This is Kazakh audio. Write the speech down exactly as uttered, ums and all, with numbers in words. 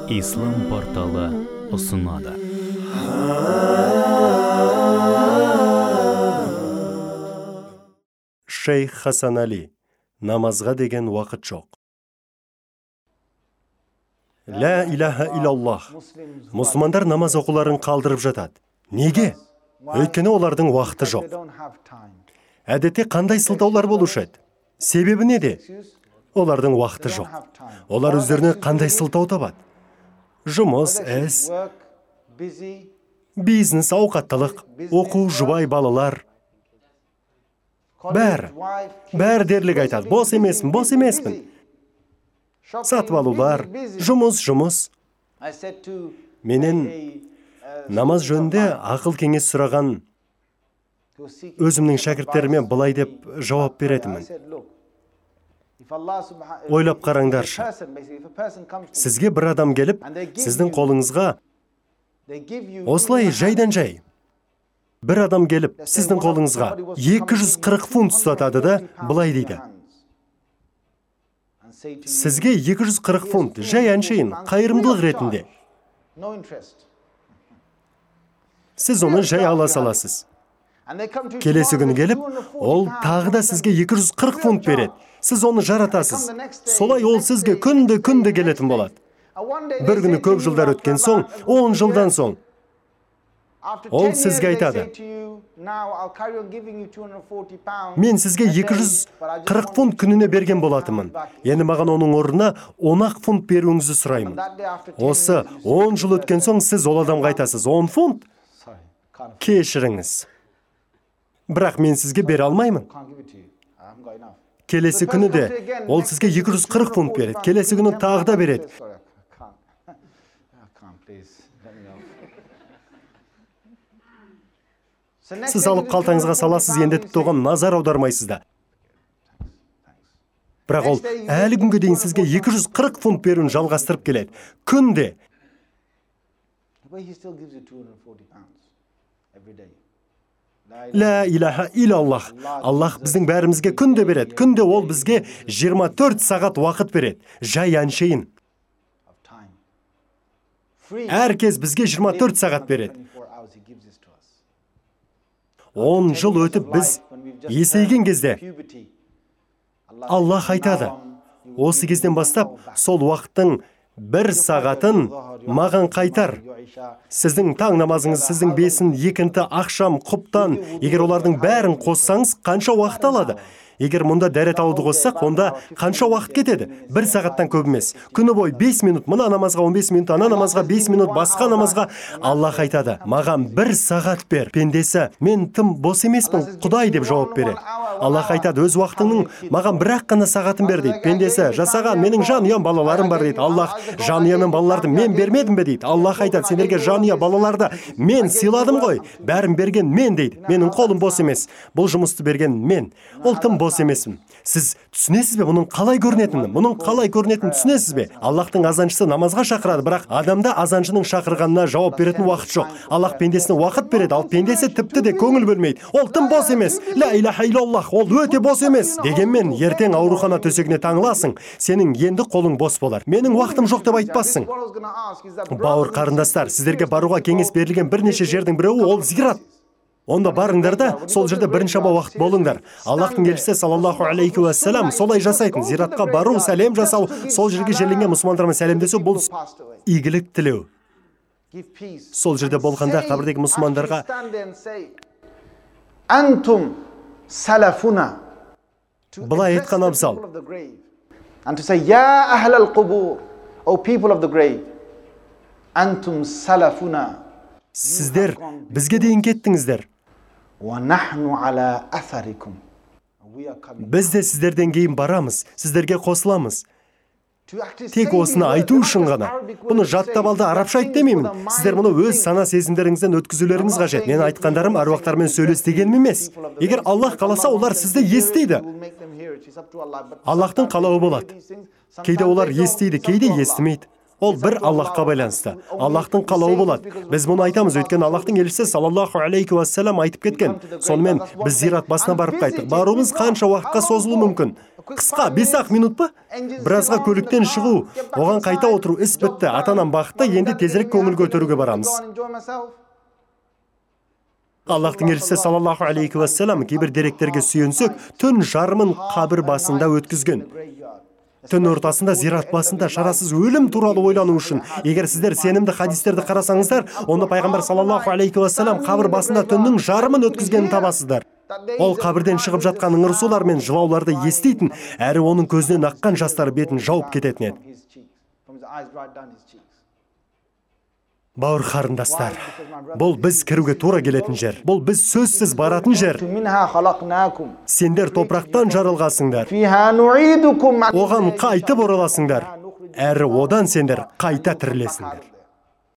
Ислам порталы ұсынады. Шейх Хасан Али. Намазға деген уақыт жоқ. Ла илаха илаллах. Мұсылмандар намаз оқуларын қалдырып жатады. Неге? Өйткені олардың уақыты жоқ. Әдетте қандай сылтаулар болушы еді? Себебі неде? Олардың уақыты жоқ. Олар өздеріне қандай сылтау табады? Жұмыс, іс, бизнес, ауқаттылық, оқу, жұбай, балалар. Бәрі, бәрі дерлік айтады. Бос емеспін, бос емеспін. Сатып алулар, жұмыс, жұмыс. Менен намаз жөнінде ақыл кеңес сұраған өзімнің шәкірттеріме былай деп жауап беретімін. Ойлап қараңдаршы. Сізге бір адам келіп, сіздің қолыңызға осылай жайдан жай. Бір адам келіп, сіздің қолыңызға екі жүз қырық фунт ұстатады да, былай дейді. Сізге екі жүз қырық фунт жай әншейін, қайырымдылық ретінде. Сіз оны жай ала саласыз. Келесі күні келіп, ол тағы да сізге екі жүз қырық фунт береді. Сіз оны жаратасыз. Солай ол сізге күнді-күнді келетін болады. Бір күні көп жылдар өткен соң, он жылдан соң, ол сізге айтады: мен сізге екі жүз қырық фунт күніне берген болатымын. Енді маған оның орнына он ақ фунт беруіңізді сұраймын. Осы он жыл өткен соң сіз ол адамға айтасыз: он фунт? Кешіріңіз. Бірақ мен сізге бере алмаймын. Келесі күні де ол сізге екі жүз қырық фунт береді. Келесі күні тағы да береді. Сіз алып қалтаңызға саласыз, енді тіпті оған назар аудармайсыз да. Бірақ ол әлі күнге дейін сізге екі жүз қырық фунт беруін жалғастырып келеді. Күнде. Ла илаха илаллах. Аллах біздің бәрімізге күнде береді. Күнде ол бізге жиырма төрт сағат уақыт береді. Жай әншейін. Әркез бізге жиырма төрт сағат береді. он жыл өтіп біз есейген кезде Аллах айтады: осы кезден бастап сол уақыттың бір сағатын маған қайтар. Сіздің таң намазыңыз, сіздің бесін, екінті, ақшам, құптан, егер олардың бәрін қоссаңыз, қанша уақыт алады? Егер мұнда дәрет алуды қоссақ, онда қанша уақыт кетеді? Бір сағаттан көп емес. Күні бой бес минут, мына намазға он бес минут, ана намазға бес минут, басқа намазға. Аллах айтады: маған бір сағат бер. Пендесі: мен тым бос емеспін, Құдай, деп жауап береді. Аллах айтады: өз уақытыңның маған бір-ақ қана сағатын бер, дейді. Пендесі: жасаған, менің жанұям, балаларым бар, дейді. Аллах: жанұя мен балаларды мен бермедім бе, дейді. Аллах айтады: сендерге жанұя, балаларды мен сыйладым ғой, бәрін берген мен, дейді. Менің қолым бос емес, бұл жұмысты берген мен. Ол тым бос емеспін. Сіз түсінесіз бе мұның қалай көрінетінін? Мұның қалай көрінетінін түсінесіз бе? Аллахтың азаншысы намазға шақырады, бірақ адамда азаншының шақырғанына жауап беретін уақыт жоқ. Аллах пендесіне уақыт береді, ал пендесі тіпті де көңіл бөлмейді. Ол тым бос емес. Ла илаха илаллах, ол өте бос емес. Дегенмен ертең аурухана төсегіне таңыласың, сенің енді қолың бос болар. Менің уақытым жоқ деп айтпассың. Бауыр қарындастар, сіздерге баруға кеңес берілген бірнеше жердің біреуі ол зират. Онда барыңдар да, сол жерде бірінші уақыт болыңдар. Аллахтың елшісі саллаллаху алейхи ва саллям солай жасайтын. Зиратқа бару, сәлем жасау, сол жерге жерленген мұсылмандармен сәлемдесу, бұл игілік тілеу. Сол жерде болғанда қабірдегі мұсылмандарға: антум салафуна. Былай айтқан абзал: and to say, ya ahl al-qubur, O people of the grave, antum salafuna. Сіздер бізге дейін кеттіңіздер. Біз де сіздерден кейін барамыз, сіздерге қосыламыз. Тек осыны айту үшін ғана. Бұны жаттап алды, арабша айт демеймін. Сіздер мұны өз сана сезімдеріңізден өткізулеріңіз қажет. Мен айтқандарым аруақтармен сөйлес дегенім емес. Егер Аллах қаласа, олар сізді естиді. Аллахтың қалауы болады. Кейде олар естиді, кейде естімейді. Ол бір Аллахқа байланысты. Аллахтың қалауы болады. Біз мұны айтамыз, өйткені Аллахтың елшісі саллаллаху алейхи уассалам айтып кеткен. Сонымен біз зират басына барып қайттық. Баруымыз қанша уақытқа созылуы мүмкін? Қысқа, бес-ақ минут па? Біразға көліктен шығу, оған қайта отыру, іс бітті. Ата-анам бақытты, енді тезірек көңіл көтеруге барамыз. Аллахтың елшісі саллаллаху алейхи уассалам кейбір деректерге сүйенсек, түн жарымын қабір басында өткізген. Түн ортасында зират басында шарасыз өлім туралы ойлану үшін. Егер сіздер сенімді хадистерді қарасаңыздар, онда пайғамбар саллаллаху алейхи уассалам қабір басында түннің жарымын өткізгенін табасыздар. Ол қабірден шығып жатқан ыңырсулар мен жылауларды естейтін, әрі оның көзінен аққан жастар бетін жауып кететін еді. Бауыр қарындастар, бұл біз кіруге тура келетін жер. Бұл біз сөзсіз баратын жер. Сендер топырақтан жарылғасыңдар. Оған қайтып ораласыңдар. Әрі одан сендер қайта тірілесіңдер.